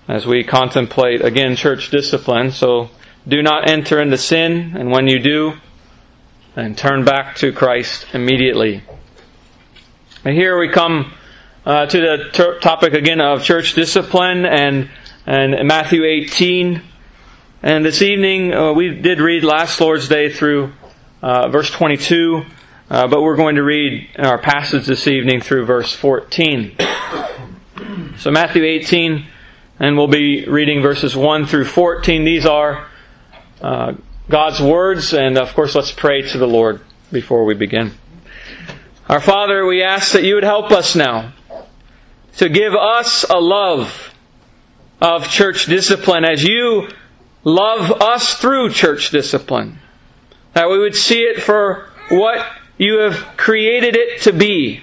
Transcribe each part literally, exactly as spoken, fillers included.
as we contemplate, again, church discipline. So do not enter into sin, and when you do, then turn back to Christ immediately. And here we come uh, to the ter- topic again of church discipline and, and Matthew eighteen. And this evening, uh, we did read last Lord's Day through uh, verse twenty-two, uh, but we're going to read our passage this evening through verse fourteen. So Matthew eighteen, and we'll be reading verses one through fourteen. These are uh, God's words, and of course let's pray to the Lord before we begin. Our Father, we ask that you would help us now to give us a love of church discipline as you love us through church discipline. That we would see it for what you have created it to be.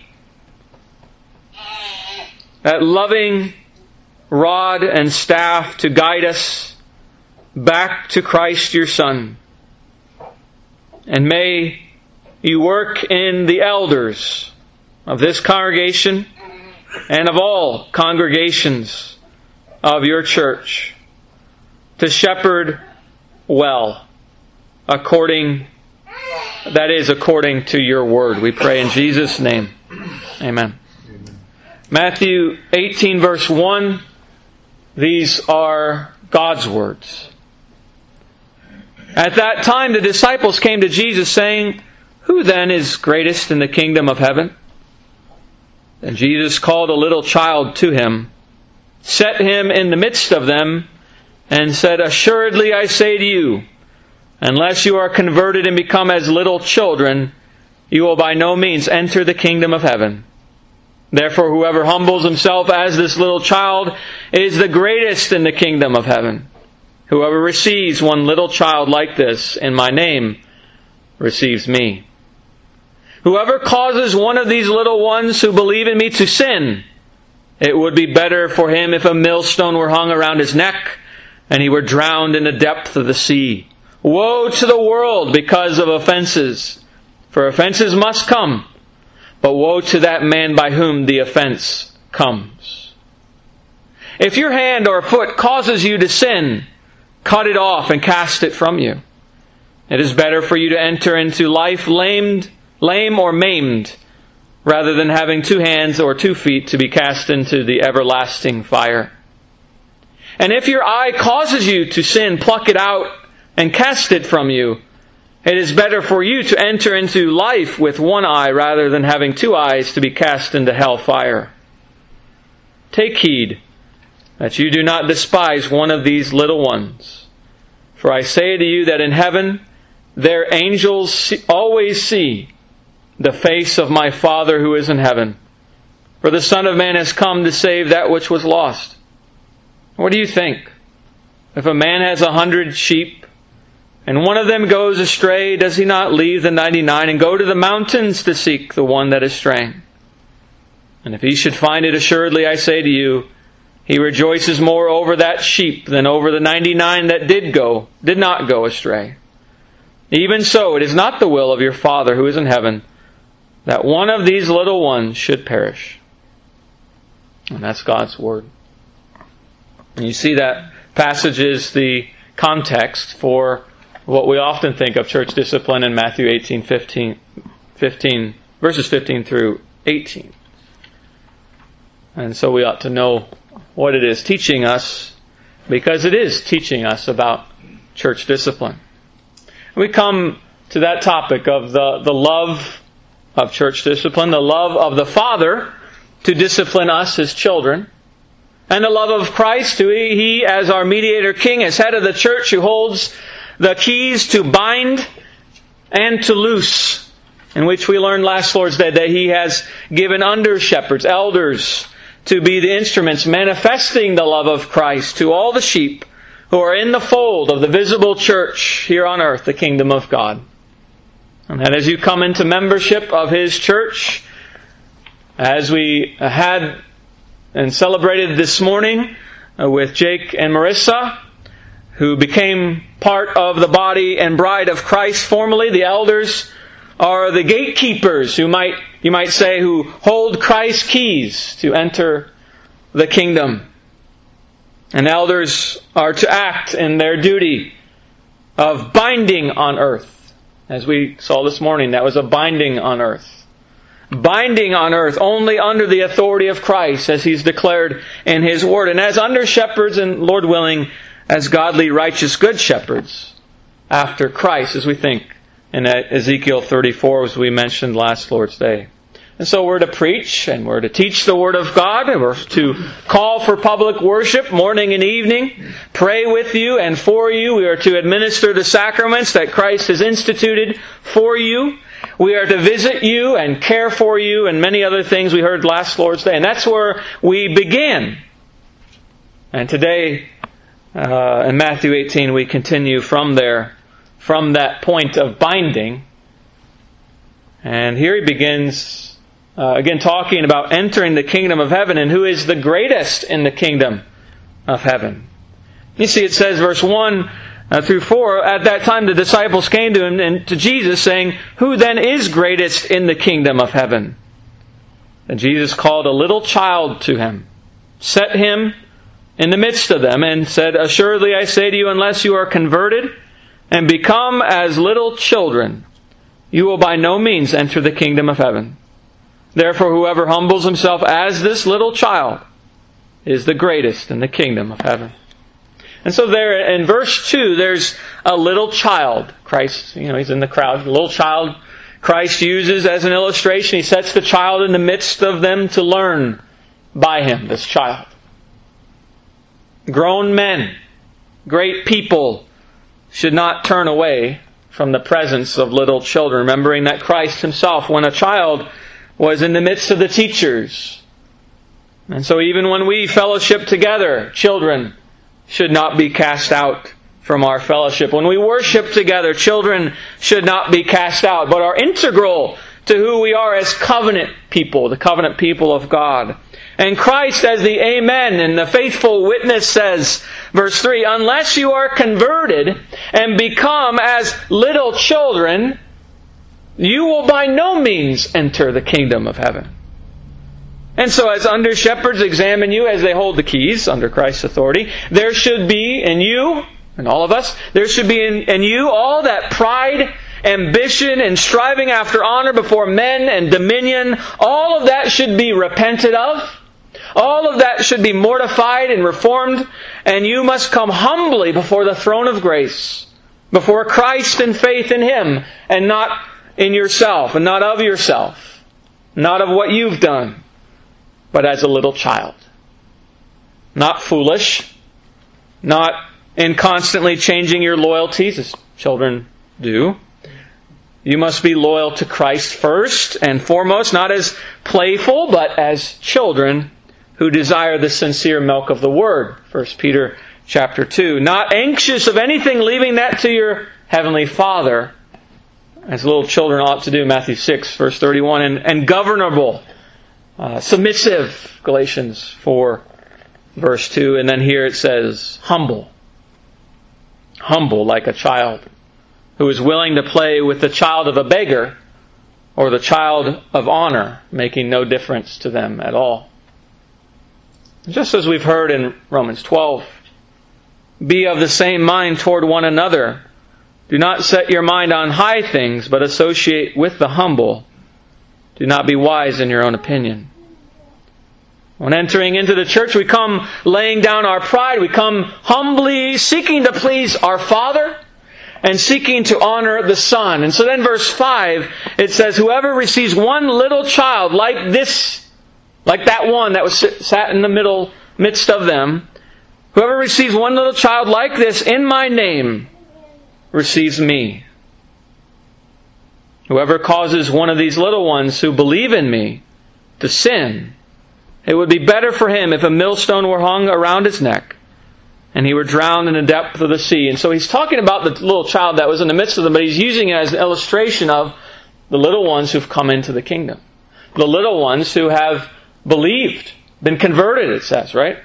That loving rod and staff to guide us back to Christ your Son. And may you work in the elders of this congregation and of all congregations of your church to shepherd well, according, that is, according to your word. We pray in Jesus' name. Amen. Amen. Matthew eighteen, verse one. These are God's words. At that time the disciples came to Jesus saying, "Who then is greatest in the kingdom of heaven?" And Jesus called a little child to him, set him in the midst of them, and said, "Assuredly I say to you, unless you are converted and become as little children, you will by no means enter the kingdom of heaven. Therefore whoever humbles himself as this little child is the greatest in the kingdom of heaven. Whoever receives one little child like this in my name receives me. Whoever causes one of these little ones who believe in me to sin, it would be better for him if a millstone were hung around his neck and he were drowned in the depth of the sea. Woe to the world because of offenses, for offenses must come, but woe to that man by whom the offense comes. If your hand or foot causes you to sin, cut it off and cast it from you. It is better for you to enter into life lamed, lame or maimed, rather than having two hands or two feet to be cast into the everlasting fire. And if your eye causes you to sin, pluck it out and cast it from you. It is better for you to enter into life with one eye rather than having two eyes to be cast into hell fire. Take heed that you do not despise one of these little ones. For I say to you that in heaven their angels see, always see the face of my Father who is in heaven. For the Son of Man has come to save that which was lost. What do you think? If a man has a hundred sheep, and one of them goes astray, does he not leave the ninety-nine and go to the mountains to seek the one that is straying? And if he should find it, assuredly I say to you, he rejoices more over that sheep than over the ninety-nine that did go, did not go astray. Even so, it is not the will of your Father who is in heaven that one of these little ones should perish." And that's God's Word. And you see that passage is the context for what we often think of church discipline in Matthew eighteen, fifteen, fifteen, verses fifteen through eighteen. And so we ought to know what it is teaching us, because it is teaching us about church discipline. We come to that topic of the, the love of church discipline, the love of the Father to discipline us as children, and the love of Christ, who He, he as our mediator king, as head of the church, who holds the keys to bind and to loose, in which we learned last Lord's Day that He has given under shepherds, elders, to be the instruments manifesting the love of Christ to all the sheep who are in the fold of the visible church here on earth, the kingdom of God. And that as you come into membership of His church, as we had and celebrated this morning with Jake and Marissa, who became part of the body and bride of Christ formerly, the elders are the gatekeepers, who might you might say, who hold Christ's keys to enter the kingdom. And elders are to act in their duty of binding on earth. As we saw this morning, that was a binding on earth. Binding on earth only under the authority of Christ, as He's declared in His Word. And as under shepherds, and Lord willing, as godly, righteous, good shepherds after Christ, as we think in Ezekiel thirty-four, as we mentioned last Lord's Day. And so we're to preach, and we're to teach the Word of God, and we're to call for public worship morning and evening, pray with you and for you. We are to administer the sacraments that Christ has instituted for you. We are to visit you and care for you, and many other things we heard last Lord's Day. And that's where we began. And today, uh, in Matthew eighteen, we continue from there, from that point of binding. And here he begins Uh, again, talking about entering the kingdom of heaven and who is the greatest in the kingdom of heaven. You see, it says, verse one uh, through four, at that time the disciples came to him and to Jesus, saying, "Who then is greatest in the kingdom of heaven?" And Jesus called a little child to him, set him in the midst of them, and said, "Assuredly I say to you, unless you are converted and become as little children, you will by no means enter the kingdom of heaven. Therefore, whoever humbles himself as this little child is the greatest in the kingdom of heaven." And so there in verse two, there's a little child. Christ, you know, He's in the crowd. A little child Christ uses as an illustration. He sets the child in the midst of them to learn by Him, this child. Grown men, great people, should not turn away from the presence of little children, remembering that Christ Himself, when a child, was in the midst of the teachers. And so even when we fellowship together, children should not be cast out from our fellowship. When we worship together, children should not be cast out, but are integral to who we are as covenant people, the covenant people of God. And Christ, as the Amen and the faithful witness, says, verse three, "Unless you are converted and become as little children, you will by no means enter the kingdom of heaven." And so as under shepherds examine you as they hold the keys under Christ's authority, there should be in you, and all of us, there should be in, in you all that pride, ambition, and striving after honor before men and dominion. All of that should be repented of. All of that should be mortified and reformed. And you must come humbly before the throne of grace, before Christ in faith in Him, and not in yourself, and not of yourself, not of what you've done, but as a little child. Not foolish, not in constantly changing your loyalties, as children do. You must be loyal to Christ first and foremost, not as playful, but as children who desire the sincere milk of the Word. First Peter chapter two. Not anxious of anything, leaving that to your Heavenly Father, as little children ought to do, Matthew six, verse thirty-one, and, and governable, uh, submissive, Galatians four, verse two, and then here it says, humble. Humble like a child, who is willing to play with the child of a beggar, or the child of honor, making no difference to them at all. Just as we've heard in Romans twelve, be of the same mind toward one another. Do not set your mind on high things, but associate with the humble. Do not be wise in your own opinion. When entering into the church, we come laying down our pride. We come humbly seeking to please our Father and seeking to honor the Son. And so then verse five, it says, "Whoever receives one little child like this, like that one that was sat in the middle midst of them, whoever receives one little child like this in my name receives me. Whoever causes one of these little ones who believe in me to sin, it would be better for him if a millstone were hung around his neck and he were drowned in the depth of the sea." And so he's talking about the little child that was in the midst of them, but he's using it as an illustration of the little ones who've come into the kingdom. The little ones who have believed, been converted, it says, right?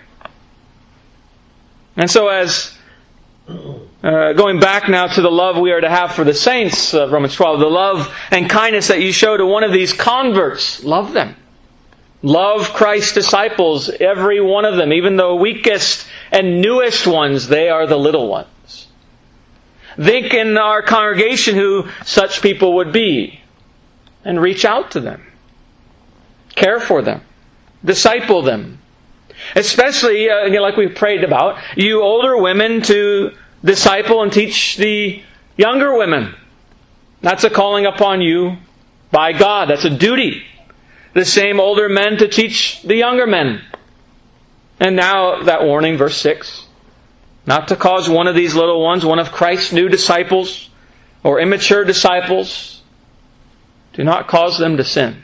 And so as Uh, going back now to the love we are to have for the saints, uh, Romans twelve, the love and kindness that you show to one of these converts, love them. Love Christ's disciples, every one of them, even the weakest and newest ones, they are the little ones. Think in our congregation who such people would be, and reach out to them. Care for them. Disciple them. Especially, uh, like we prayed about, you older women to disciple and teach the younger women. That's a calling upon you by God. That's a duty. The same older men to teach the younger men. And now that warning, verse six. Not to cause one of these little ones, one of Christ's new disciples, or immature disciples, do not cause them to sin.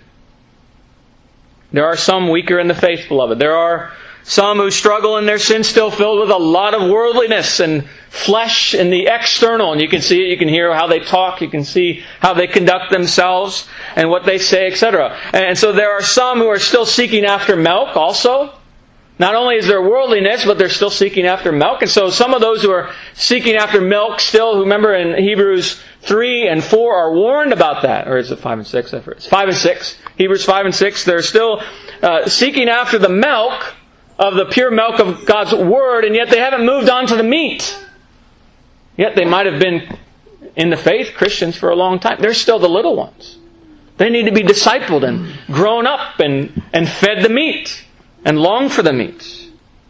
There are some weaker in the faith, beloved. There are some who struggle in their sin, still filled with a lot of worldliness and flesh in the external. And you can see it, you can hear how they talk, you can see how they conduct themselves and what they say, et cetera. And so there are some who are still seeking after milk also. Not only is there worldliness, but they're still seeking after milk. And so some of those who are seeking after milk still, who remember in Hebrews three and four are warned about that. Or is it five and six? It's five and six. Hebrews five and six, they're still uh, seeking after the milk of the pure milk of God's Word, and yet they haven't moved on to the meat. Yet they might have been in the faith, Christians, for a long time. They're still the little ones. They need to be discipled and grown up and, and fed the meat and long for the meat.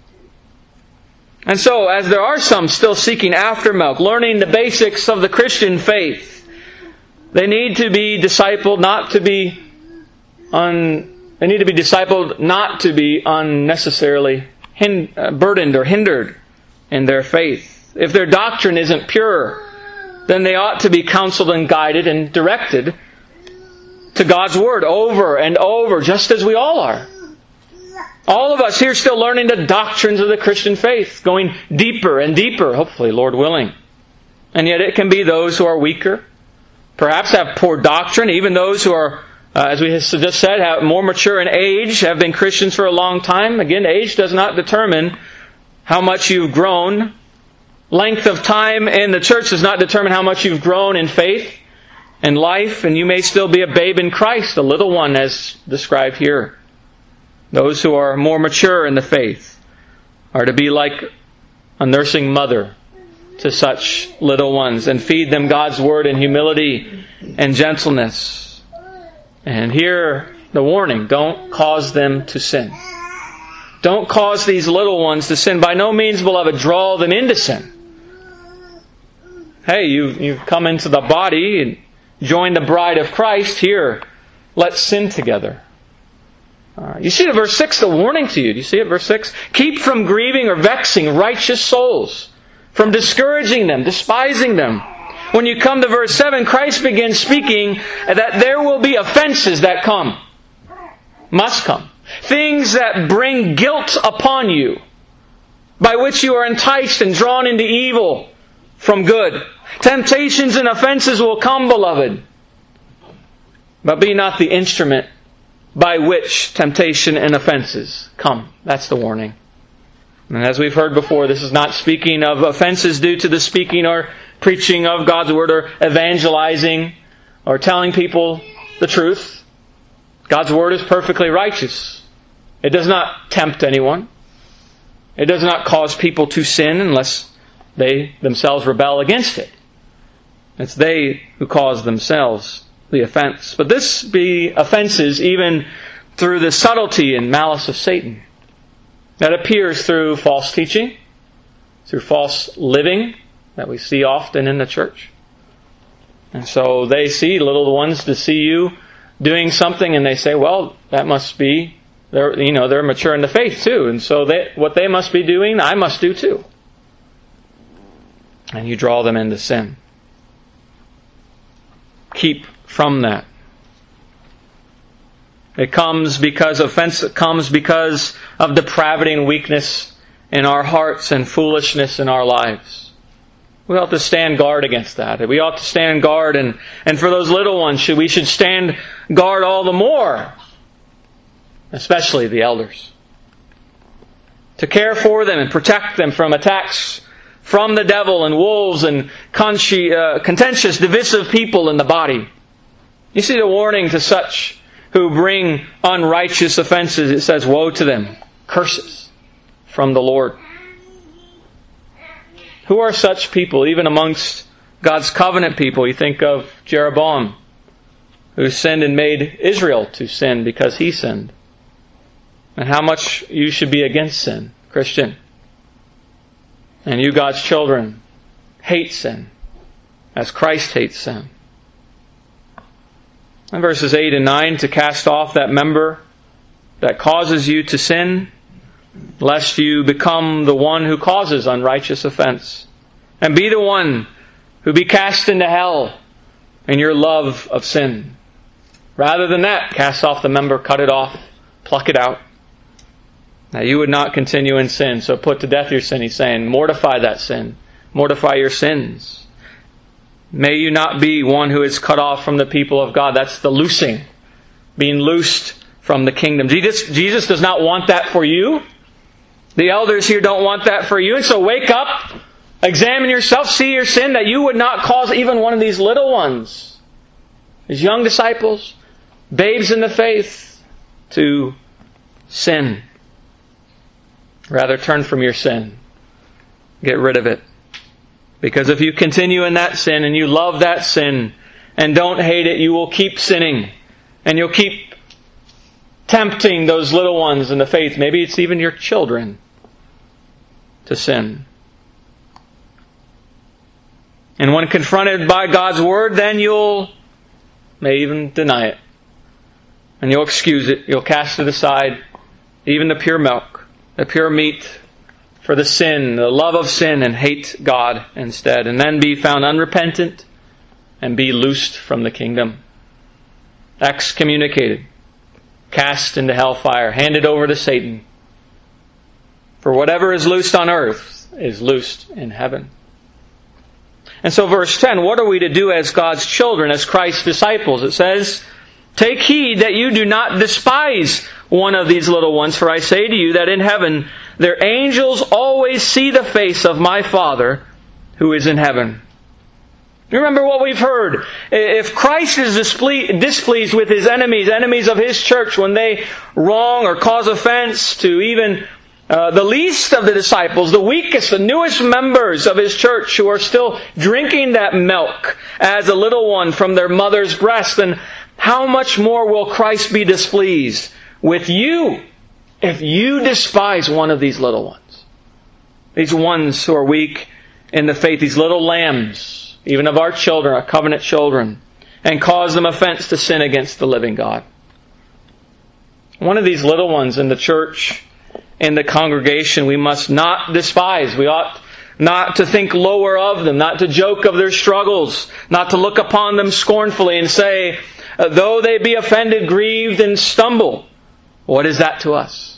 And so, as there are some still seeking after milk, learning the basics of the Christian faith, they need to be discipled, not to be un, they need to be discipled, not to be unnecessarily hin, uh, burdened or hindered in their faith. If their doctrine isn't pure, then they ought to be counseled and guided and directed to God's Word over and over, just as we all are. All of us here still learning the doctrines of the Christian faith, going deeper and deeper, hopefully, Lord willing. And yet it can be those who are weaker, perhaps have poor doctrine, even those who are, uh, as we have just said, have more mature in age, have been Christians for a long time. Again, age does not determine how much you've grown. Length of time in the church does not determine how much you've grown in faith and life, and you may still be a babe in Christ, a little one as described here. Those who are more mature in the faith are to be like a nursing mother to such little ones and feed them God's Word in humility and gentleness. And hear the warning, don't cause them to sin. Don't cause these little ones to sin. By no means, beloved, draw them into sin. Hey, you've, you've come into the body and joined the bride of Christ. Here, let's sin together. Uh, you see the verse six, the warning to you. Do you see it, verse six? Keep from grieving or vexing righteous souls, from discouraging them, despising them. When you come to verse seven, Christ begins speaking that there will be offenses that come. Must come. Things that bring guilt upon you, by which you are enticed and drawn into evil from good. Temptations and offenses will come, beloved. But be not the instrument by which temptation and offenses come. That's the warning. And as we've heard before, this is not speaking of offenses due to the speaking or preaching of God's Word or evangelizing or telling people the truth. God's Word is perfectly righteous. It does not tempt anyone. It does not cause people to sin unless they themselves rebel against it. It's they who cause themselves the offense. But this be offenses even through the subtlety and malice of Satan. That appears through false teaching, through false living that we see often in the church. And so they see little ones to see you doing something and they say, well, that must be, they're, you know, they're mature in the faith too. And so they, what they must be doing, I must do too. And you draw them into sin. Keep from that. It comes because offense comes because of depravity and weakness in our hearts and foolishness in our lives. We ought to stand guard against that. We ought to stand guard, and, and for those little ones, should, we should stand guard all the more, especially the elders. To care for them and protect them from attacks from the devil and wolves and consci- uh, contentious, divisive people in the body. You see the warning to such who bring unrighteous offenses, it says, woe to them, curses from the Lord. Who are such people, even amongst God's covenant people? You think of Jeroboam, who sinned and made Israel to sin because he sinned. And how much you should be against sin, Christian. And you, God's children, hate sin as Christ hates sin. In verses eight and nine, to cast off that member that causes you to sin, lest you become the one who causes unrighteous offense, and be the one who be cast into hell in your love of sin. Rather than that, cast off the member, cut it off, pluck it out. Now you would not continue in sin, so put to death your sin, he's saying. Mortify that sin. Mortify your sins. May you not be one who is cut off from the people of God. That's the loosing. Being loosed from the kingdom. Jesus, Jesus does not want that for you. The elders here don't want that for you. And so wake up, examine yourself, see your sin, that you would not cause even one of these little ones, these young disciples, babes in the faith, to sin. Rather, turn from your sin. Get rid of it. Because if you continue in that sin and you love that sin and don't hate it, you will keep sinning. And you'll keep tempting those little ones in the faith. Maybe it's even your children to sin. And when confronted by God's Word, then you'll may even deny it. And you'll excuse it. You'll cast it aside. Even the pure milk, the pure meat, for the sin, the love of sin, and hate God instead. And then be found unrepentant and be loosed from the kingdom. Excommunicated. Cast into hellfire. Handed over to Satan. For whatever is loosed on earth is loosed in heaven. And so verse ten, what are we to do as God's children, as Christ's disciples? It says, take heed that you do not despise one of these little ones, for I say to you that in heaven their angels always see the face of my Father who is in heaven. Remember what we've heard. If Christ is displeased with His enemies, enemies of His church, when they wrong or cause offense to even uh, the least of the disciples, the weakest, the newest members of His church who are still drinking that milk as a little one from their mother's breast, then how much more will Christ be displeased with you if you despise one of these little ones? These ones who are weak in the faith, these little lambs, even of our children, our covenant children, and cause them offense to sin against the living God. One of these little ones in the church, in the congregation, we must not despise. We ought not to think lower of them, not to joke of their struggles, not to look upon them scornfully and say, though they be offended, grieved, and stumble, what is that to us?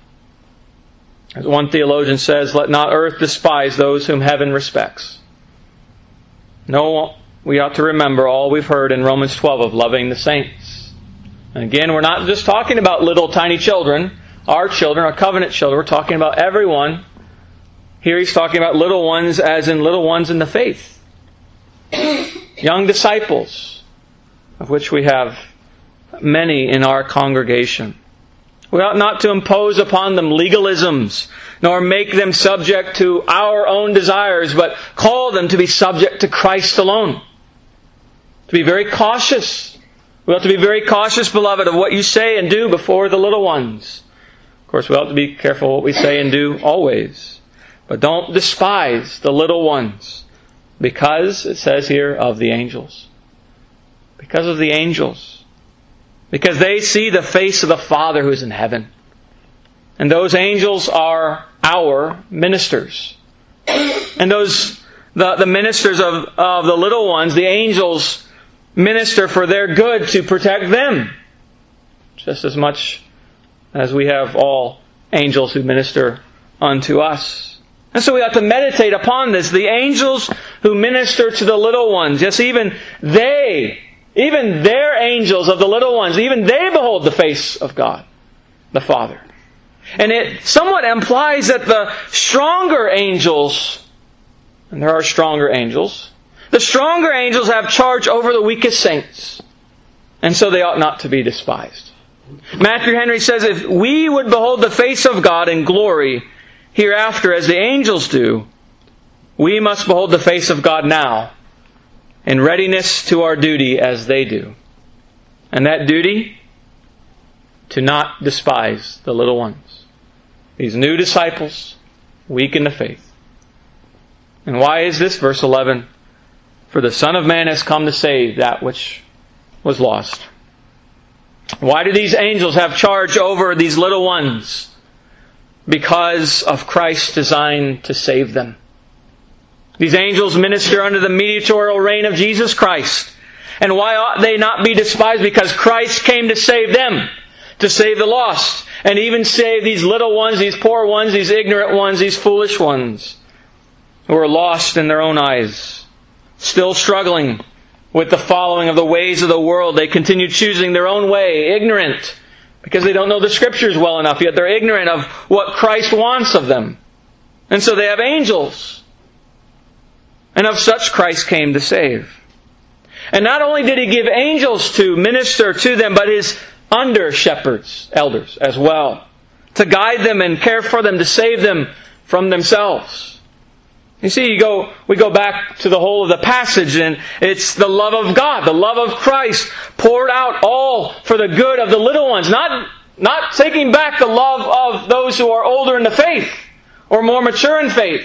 As one theologian says, let not earth despise those whom heaven respects. No, we ought to remember all we've heard in Romans twelve of loving the saints. And again, we're not just talking about little tiny children, our children, our covenant children. We're talking about everyone. Here he's talking about little ones as in little ones in the faith. Young disciples, of which we have many in our congregation. We ought not to impose upon them legalisms, nor make them subject to our own desires, but call them to be subject to Christ alone. To be very cautious. We ought to be very cautious, beloved, of what you say and do before the little ones. Of course, we ought to be careful what we say and do always. But don't despise the little ones, because, it says here, of the angels. Because of the angels. Because they see the face of the Father who is in heaven. And those angels are our ministers. And those, the, the ministers of, of the little ones, the angels, minister for their good to protect them. Just as much as we have all angels who minister unto us. And so we have to meditate upon this. The angels who minister to the little ones, yes, even they, even their angels of the little ones, even they behold the face of God, the Father. And it somewhat implies that the stronger angels, and there are stronger angels, the stronger angels have charge over the weakest saints. and so they ought not to be despised. Matthew Henry says, if we would behold the face of God in glory hereafter as the angels do, we must behold the face of God now in readiness to our duty as they do. And that duty, to not despise the little ones. These new disciples, weak in the faith. And why is this? Verse eleven. For the Son of Man has come to save that which was lost. Why do these angels have charge over these little ones? Because of Christ's design to save them. These angels minister under the mediatorial reign of Jesus Christ. And why ought they not be despised? Because Christ came to save them, to save the lost, and even save these little ones, these poor ones, these ignorant ones, these foolish ones, who are lost in their own eyes, still struggling with the following of the ways of the world. They continue choosing their own way, ignorant, because they don't know the Scriptures well enough, yet they're ignorant of what Christ wants of them. And so they have angels. And of such Christ came to save. And not only did He give angels to minister to them, but His under-shepherds, elders, as well, to guide them and care for them, to save them from themselves. You see, you go, we go back to the whole of the passage, and it's the love of God, the love of Christ, poured out all for the good of the little ones. Not, not taking back the love of those who are older in the faith, or more mature in faith.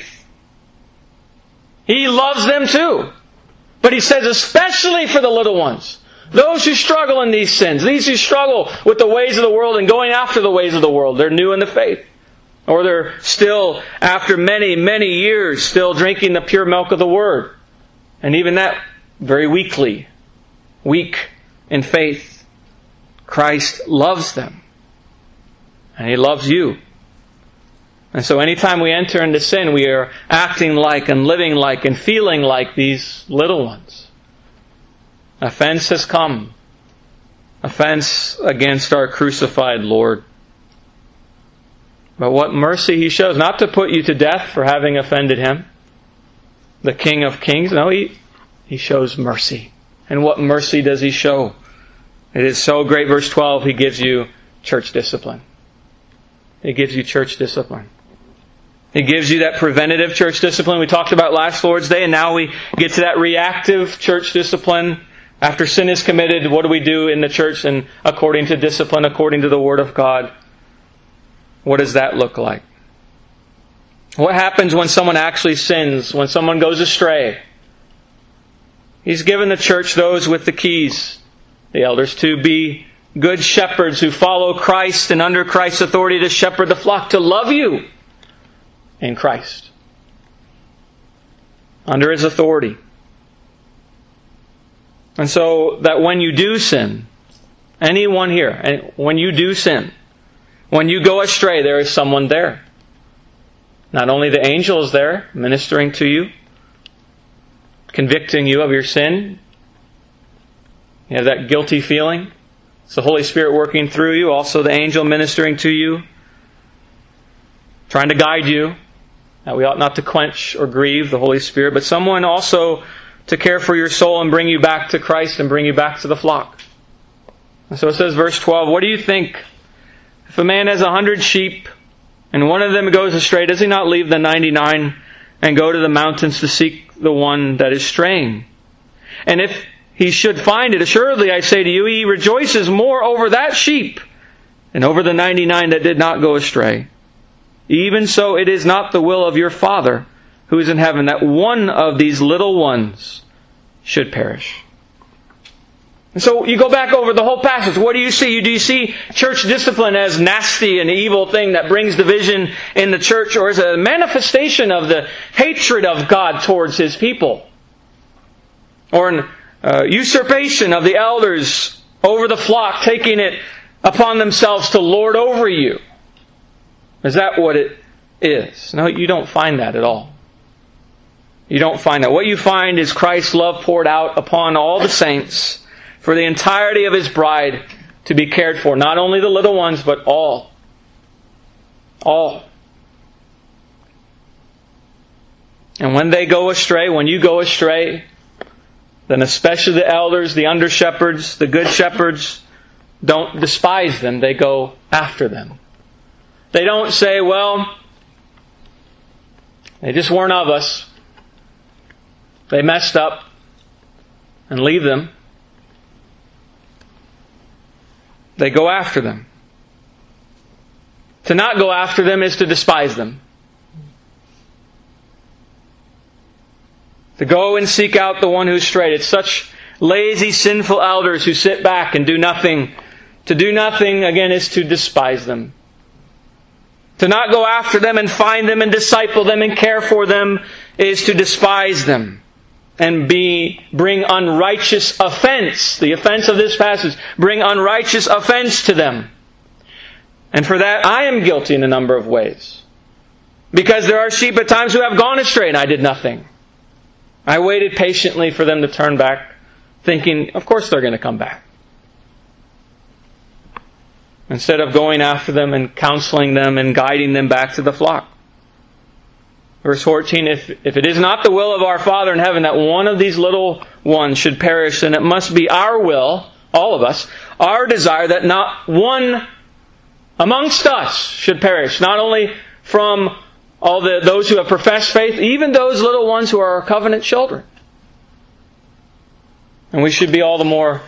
He loves them too. But He says especially for the little ones. Those who struggle in these sins. These who struggle with the ways of the world and going after the ways of the world. They're new in the faith. Or they're still, after many, many years, still drinking the pure milk of the Word. And even that very weakly. Weak in faith. Christ loves them. And He loves you. And so anytime we enter into sin, we are acting like and living like and feeling like these little ones. Offense has come. Offense against our crucified Lord. But what mercy He shows. Not to put you to death for having offended Him, the King of Kings. No, He, he shows mercy. And what mercy does He show? It is so great. Verse twelve, He gives you church discipline. He gives you church discipline. He gives you that preventative church discipline we talked about last Lord's Day, and now we get to that reactive church discipline. After sin is committed, what do we do in the church and according to discipline, according to the Word of God? What does that look like? What happens when someone actually sins, when someone goes astray? He's given the church those with the keys, the elders, to be good shepherds who follow Christ and under Christ's authority to shepherd the flock, to love you in Christ, under His authority. And so that when you do sin, anyone here, and when you do sin, when you go astray, there is someone there. Not only the angel is there, ministering to you, convicting you of your sin. You have that guilty feeling. It's the Holy Spirit working through you. Also the angel ministering to you, trying to guide you. That we ought not to quench or grieve the Holy Spirit, but someone also to care for your soul and bring you back to Christ and bring you back to the flock. And so it says, verse twelve, what do you think? If a man has a hundred sheep and one of them goes astray, does he not leave the ninety-nine and go to the mountains to seek the one that is straying? And if he should find it, assuredly I say to you, he rejoices more over that sheep than over the ninety-nine that did not go astray. Even so, it is not the will of your Father who is in heaven that one of these little ones should perish. And so you go back over the whole passage. What do you see? Do you see church discipline as nasty and evil thing that brings division in the church, or as a manifestation of the hatred of God towards His people? Or an uh, usurpation of the elders over the flock, taking it upon themselves to lord over you? Is that what it is? No, you don't find that at all. You don't find that. What you find is Christ's love poured out upon all the saints for the entirety of His bride to be cared for. Not only the little ones, but all. All. And when they go astray, when you go astray, then especially the elders, the under-shepherds, the good shepherds, don't despise them. They go after them. They don't say, well, they just weren't of us. They messed up, and leave them. They go after them. To not go after them is to despise them. To go and seek out the one who's strayed. It's such lazy, sinful elders who sit back and do nothing. To do nothing, again, is to despise them. To not go after them and find them and disciple them and care for them is to despise them and be bring unrighteous offense. The offense of this passage, bring unrighteous offense to them. And for that, I am guilty in a number of ways. Because there are sheep at times who have gone astray and I did nothing. I waited patiently for them to turn back, thinking, of course they're going to come back. Instead of going after them and counseling them and guiding them back to the flock. Verse fourteen, if, if it is not the will of our Father in heaven that one of these little ones should perish, then it must be our will, all of us, our desire that not one amongst us should perish. Not only from all the those who have professed faith, even those little ones who are our covenant children. And we should be all the more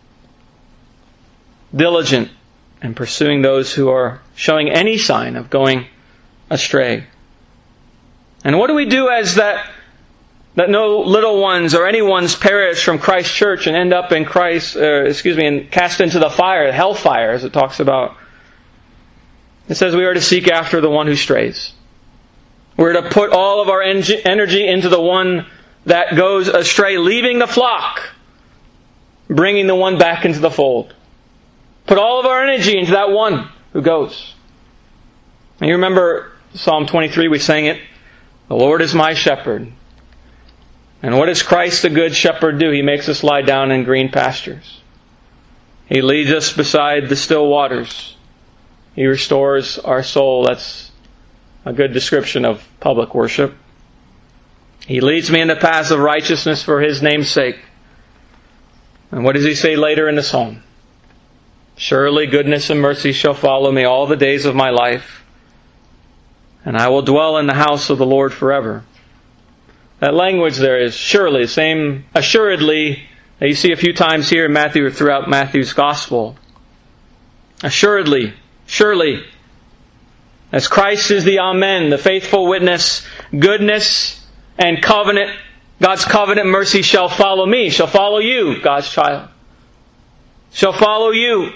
diligent in pursuing those who are showing any sign of going astray. And what do we do as that that no little ones or any ones perish from Christ's church and end up in Christ, uh, excuse me, and cast into the fire, hellfire, as it talks about? It says we are to seek after the one who strays. We're to put all of our energy into the one that goes astray, leaving the flock, bringing the one back into the fold. Put all of our energy into that one who goes. And you remember Psalm twenty-three, we sang it, the Lord is my shepherd. And what does Christ the good shepherd do? He makes us lie down in green pastures. He leads us beside the still waters. He restores our soul. That's a good description of public worship. He leads me in the paths of righteousness for His name's sake. And what does He say later in the psalm? Surely goodness and mercy shall follow me all the days of my life, and I will dwell in the house of the Lord forever. That language there is surely, same assuredly, that you see a few times here in Matthew or throughout Matthew's Gospel. Assuredly, surely, as Christ is the Amen, the faithful witness, goodness and covenant, God's covenant mercy shall follow me, shall follow you, God's child. Shall follow you.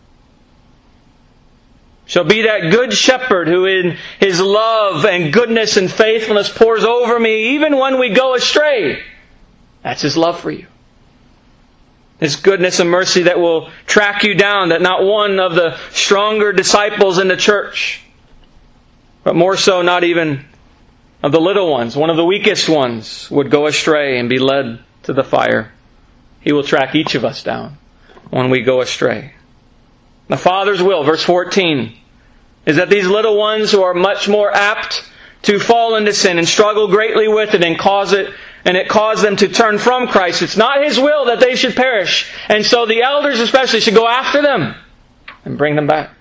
Shall be that good shepherd who in His love and goodness and faithfulness pours over me even when we go astray. That's His love for you. His goodness and mercy that will track you down, that not one of the stronger disciples in the church, but more so not even of the little ones, one of the weakest ones, would go astray and be led to the fire. He will track each of us down when we go astray. The Father's will, verse fourteen, is that these little ones who are much more apt to fall into sin and struggle greatly with it and cause it, and it caused them to turn from Christ. It's not His will that they should perish. And so the elders especially should go after them and bring them back.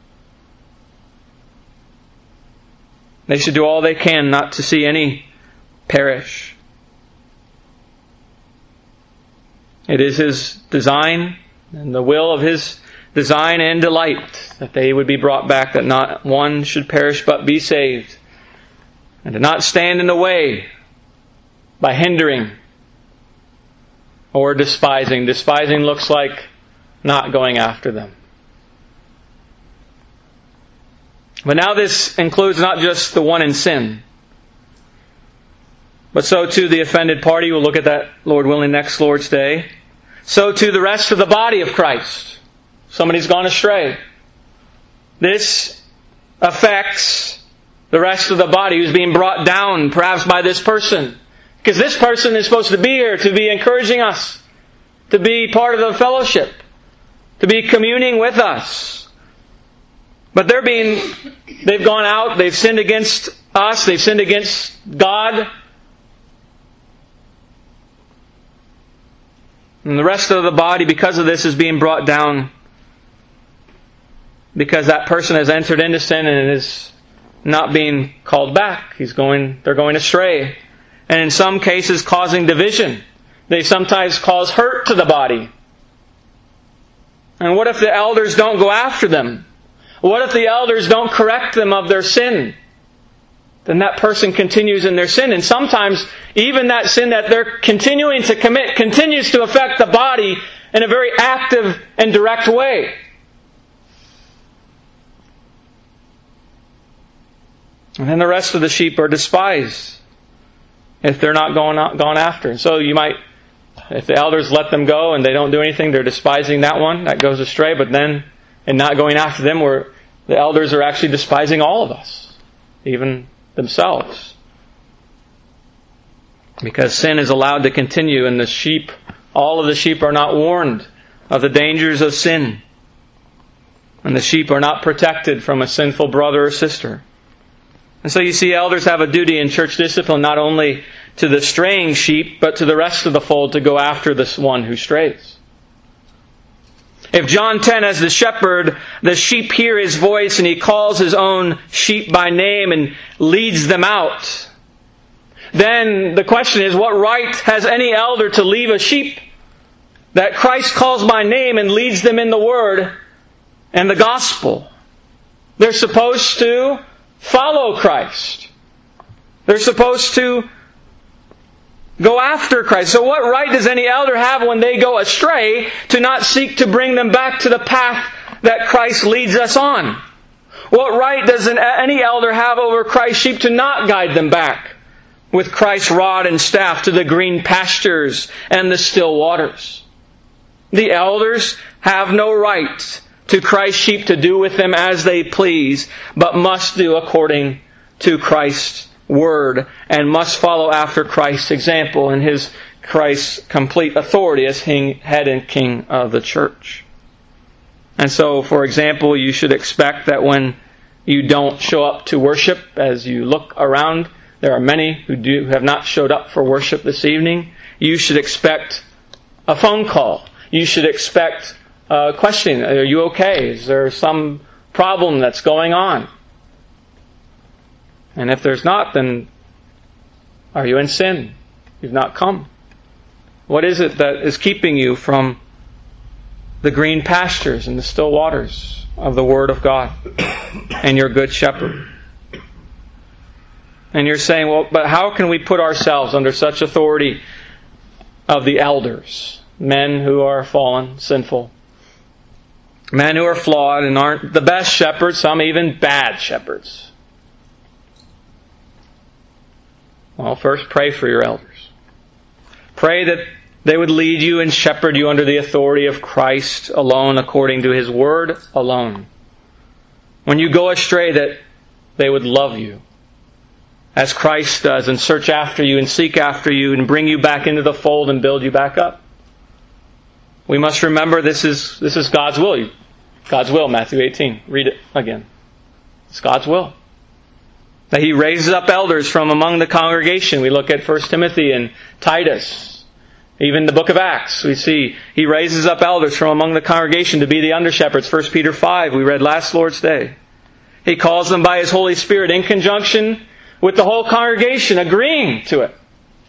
They should do all they can not to see any perish. It is His design and the will of His design and delight that they would be brought back, that not one should perish but be saved. And to not stand in the way by hindering or despising. Despising looks like not going after them. But now this includes not just the one in sin, but so too the offended party. We'll look at that, Lord willing, next Lord's Day. So too the rest of the body of Christ. Somebody's gone astray. This affects the rest of the body who's being brought down, perhaps by this person. Because this person is supposed to be here to be encouraging us, to be part of the fellowship, to be communing with us. But they're being, they've gone out, they've sinned against us, they've sinned against God. And the rest of the body, because of this, is being brought down because that person has entered into sin and is not being called back. He's going, they're going astray. And in some cases causing division. They sometimes cause hurt to the body. And what if the elders don't go after them? What if the elders don't correct them of their sin? Then that person continues in their sin. And sometimes even that sin that they're continuing to commit continues to affect the body in a very active and direct way. And then the rest of the sheep are despised if they're not going out, gone after. So you might, if the elders let them go and they don't do anything, they're despising that one. That goes astray. But then, in not going after them, where the elders are actually despising all of us, even themselves. Because sin is allowed to continue, and the sheep, all of the sheep are not warned of the dangers of sin. And the sheep are not protected from a sinful brother or sister. And so you see, elders have a duty in church discipline not only to the straying sheep, but to the rest of the fold to go after this one who strays. If John ten, as the shepherd, the sheep hear His voice and He calls His own sheep by name and leads them out, then the question is, what right has any elder to leave a sheep that Christ calls by name and leads them in the Word and the Gospel? They're supposed to follow Christ. They're supposed to go after Christ. So what right does any elder have when they go astray to not seek to bring them back to the path that Christ leads us on? What right does an, any elder have over Christ's sheep to not guide them back with Christ's rod and staff to the green pastures and the still waters? The elders have no right to Christ's sheep to do with them as they please, but must do according to Christ's Word, and must follow after Christ's example and His Christ's complete authority as head and king of the church. And so, for example, you should expect that when you don't show up to worship, as you look around, there are many who do who have not showed up for worship this evening, you should expect a phone call. You should expect a question. Are you okay? Is there some problem that's going on? And if there's not, then are you in sin? You've not come. What is it that is keeping you from the green pastures and the still waters of the Word of God and your good shepherd? And you're saying, well, but how can we put ourselves under such authority of the elders? Men who are fallen, sinful. Men who are flawed and aren't the best shepherds, some even bad shepherds. Well, first pray for your elders. Pray that they would lead you and shepherd you under the authority of Christ alone, according to His Word alone. When you go astray, that they would love you as Christ does and search after you and seek after you and bring you back into the fold and build you back up. We must remember this is this is God's will. God's will, Matthew eighteen. Read it again. It's God's will. That He raises up elders from among the congregation. We look at First Timothy and Titus. Even the book of Acts, we see He raises up elders from among the congregation to be the under-shepherds. First Peter five, we read last Lord's Day. He calls them by His Holy Spirit in conjunction with the whole congregation agreeing to it.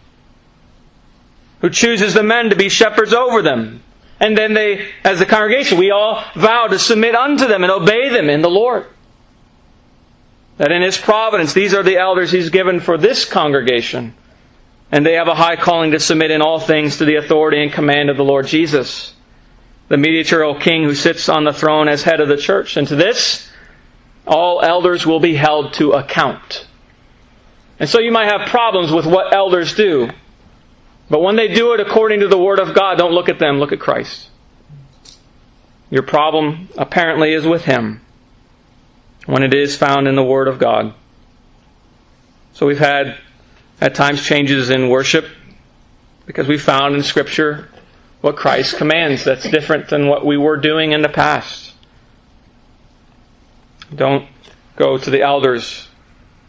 Who chooses the men to be shepherds over them. And then they, as the congregation, we all vow to submit unto them and obey them in the Lord. That in His providence, these are the elders He's given for this congregation. And they have a high calling to submit in all things to the authority and command of the Lord Jesus, the mediatorial King who sits on the throne as head of the church. And to this, all elders will be held to account. And so you might have problems with what elders do. But when they do it according to the Word of God, don't look at them, look at Christ. Your problem apparently is with Him, when it is found in the Word of God. So we've had, at times, changes in worship because we found in Scripture what Christ commands that's different than what we were doing in the past. Don't go to the elders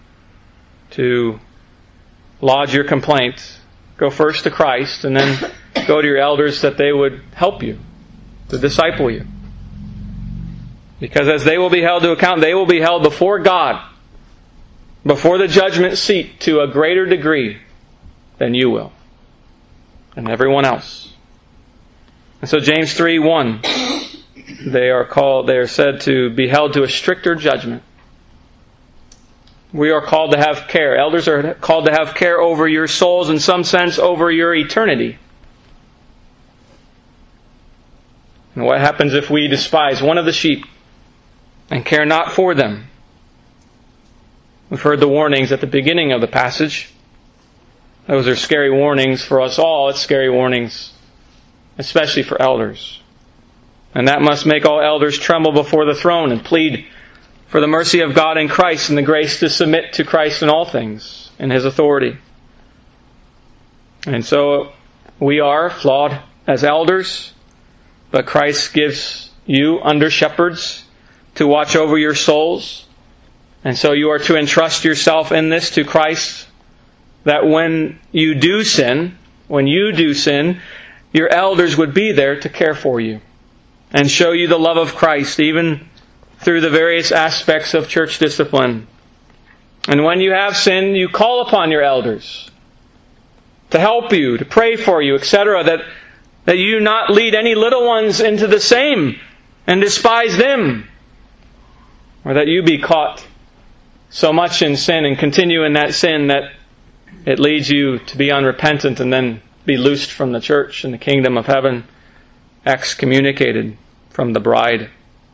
to lodge your complaint. Go first to Christ and then go to your elders that they would help you, to disciple you. Because as they will be held to account, they will be held before God, before the judgment seat, to a greater degree than you will, and everyone else. And so James three one, they are called, they are said to be held to a stricter judgment. We are called to have care. Elders are called to have care over your souls, in some sense, over your eternity. And what happens if we despise one of the sheep and care not for them? We've heard the warnings at the beginning of the passage. Those are scary warnings for us all. It's scary warnings, especially for elders. And that must make all elders tremble before the throne and plead for the mercy of God in Christ and the grace to submit to Christ in all things and His authority. And so we are flawed as elders, but Christ gives you under shepherds to watch over your souls. And so you are to entrust yourself in this to Christ, that when you do sin, when you do sin, your elders would be there to care for you and show you the love of Christ, even through the various aspects of church discipline. And when you have sinned, you call upon your elders to help you, to pray for you, et cetera, that, that you not lead any little ones into the same and despise them, or that you be caught so much in sin and continue in that sin that it leads you to be unrepentant and then be loosed from the church and the kingdom of heaven, excommunicated from the bride.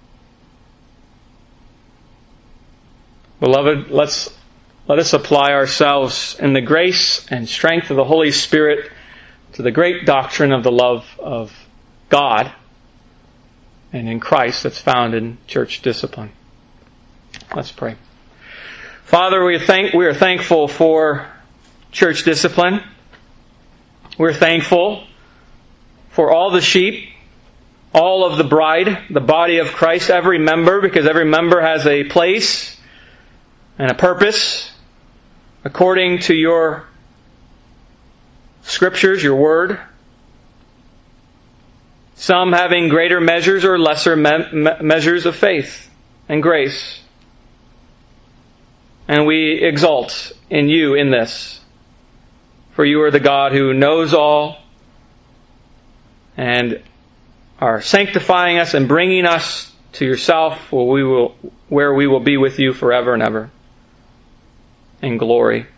Beloved, let's let us apply ourselves in the grace and strength of the Holy Spirit to the great doctrine of the love of God and in Christ that's found in church discipline. Let's pray. Father, we thank we are thankful for church discipline. We're thankful for all the sheep, all of the bride, the body of Christ, every member, because every member has a place and a purpose according to your scriptures, your word. Some having greater measures or lesser me- me- measures of faith and grace. And we exult in you in this. For you are the God who knows all and are sanctifying us and bringing us to yourself, where we will, where we will be with you forever and ever in glory.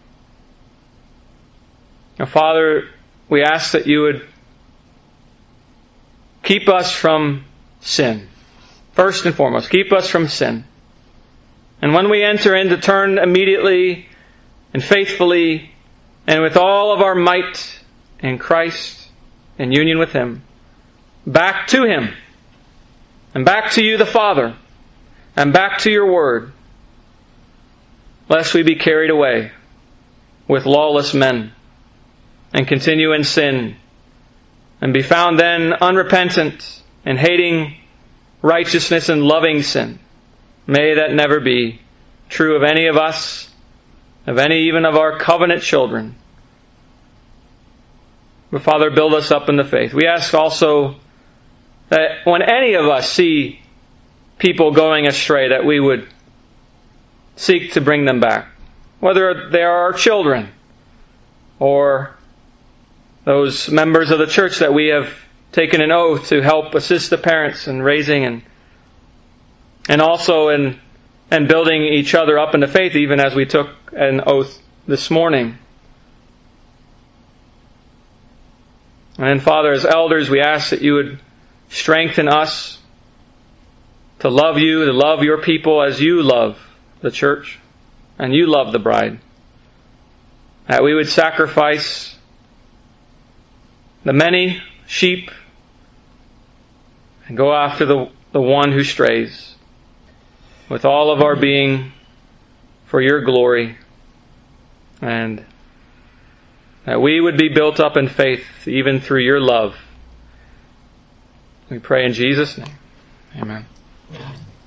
Now, Father, we ask that you would keep us from sin. First and foremost, keep us from sin. And when we enter in, to turn immediately and faithfully and with all of our might in Christ, in union with Him, back to Him, and back to you, the Father, and back to your word, lest we be carried away with lawless men and continue in sin and be found then unrepentant and hating righteousness and loving sin. May that never be true of any of us, of any even of our covenant children. But Father, build us up in the faith. We ask also that when any of us see people going astray, that we would seek to bring them back. Whether they are our children or those members of the church that we have taken an oath to help assist the parents in raising and and also in and building each other up in the faith, even as we took an oath this morning. And then, Father, as elders, we ask that you would strengthen us to love you, to love your people as you love the church and you love the bride. That we would sacrifice the many sheep and go after the, the one who strays with all of our being for your glory, and that we would be built up in faith even through your love. We pray in Jesus' name. Amen.